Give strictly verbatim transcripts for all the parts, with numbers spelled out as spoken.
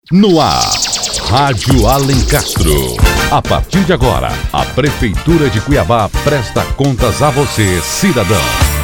No ar, Rádio Alencastro. A partir de agora, a Prefeitura de Cuiabá presta contas a você, cidadão.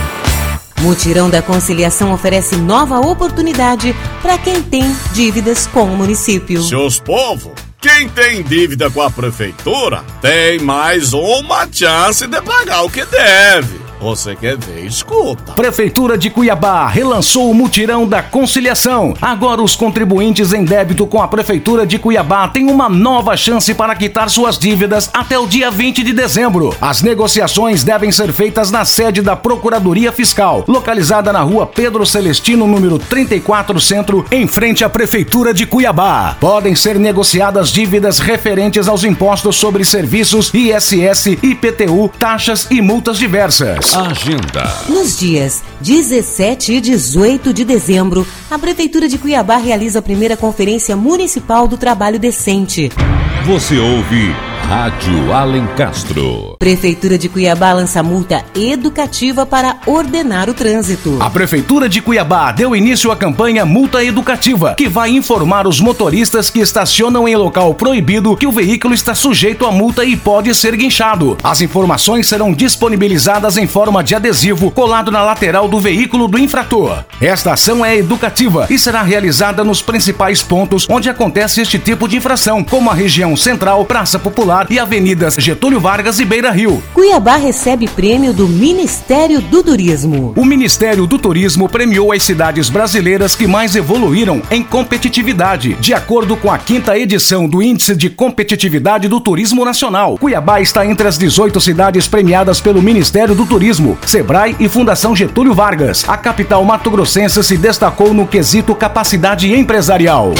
Mutirão da Conciliação oferece nova oportunidade para quem tem dívidas com o município. Seus povos, quem tem dívida com a Prefeitura tem mais uma chance de pagar o que deve. Você quer ver? Escuta. Prefeitura de Cuiabá relançou o Mutirão da Conciliação. Agora os contribuintes em débito com a Prefeitura de Cuiabá têm uma nova chance para quitar suas dívidas até o dia vinte de dezembro. As negociações devem ser feitas na sede da Procuradoria Fiscal, localizada na rua Pedro Celestino, número trinta e quatro, Centro, em frente à Prefeitura de Cuiabá. Podem ser negociadas dívidas referentes aos impostos sobre serviços, I S S, I P T U, taxas e multas diversas. Agenda. Nos dias dezessete e dezoito de dezembro, a Prefeitura de Cuiabá realiza a primeira Conferência Municipal do Trabalho Decente. Você ouve Rádio Alencastro. Prefeitura de Cuiabá lança multa educativa para ordenar o trânsito. A Prefeitura de Cuiabá deu início à campanha Multa Educativa, que vai informar os motoristas que estacionam em local proibido que o veículo está sujeito a multa e pode ser guinchado. As informações serão disponibilizadas em forma de adesivo colado na lateral do veículo do infrator. Esta ação é educativa e será realizada nos principais pontos onde acontece este tipo de infração, como a região central, Praça Popular e avenidas Getúlio Vargas e Beira Rio. Cuiabá recebe prêmio do Ministério do Turismo. O Ministério do Turismo premiou as cidades brasileiras que mais evoluíram em competitividade, de acordo com a quinta edição do Índice de Competitividade do Turismo Nacional. Cuiabá está entre as dezoito cidades premiadas pelo Ministério do Turismo, Sebrae e Fundação Getúlio Vargas. A capital mato-grossense se destacou no quesito capacidade empresarial.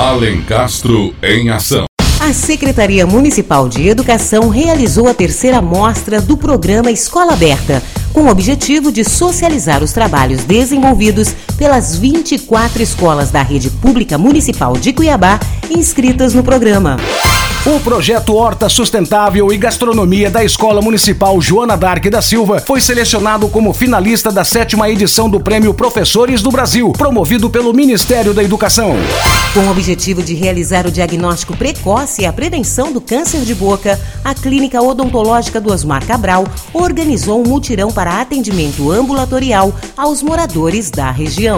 Alencastro em ação. A Secretaria Municipal de Educação realizou a terceira mostra do programa Escola Aberta, com o objetivo de socializar os trabalhos desenvolvidos pelas vinte e quatro escolas da rede pública municipal de Cuiabá inscritas no programa. O projeto Horta Sustentável e Gastronomia da Escola Municipal Joana d'Arc da Silva foi selecionado como finalista da sétima edição do Prêmio Professores do Brasil, promovido pelo Ministério da Educação. Com o objetivo de realizar o diagnóstico precoce e a prevenção do câncer de boca, a Clínica Odontológica do Osmar Cabral organizou um mutirão para atendimento ambulatorial aos moradores da região.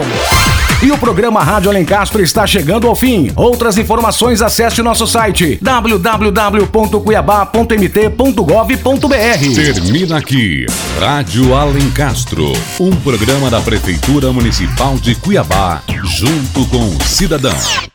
E o programa Rádio Alencastro está chegando ao fim. Outras informações, acesse o nosso site w w w ponto cuiabá ponto m t ponto gov ponto b r. Termina aqui Rádio Alencastro, um programa da Prefeitura Municipal de Cuiabá, junto com o cidadão.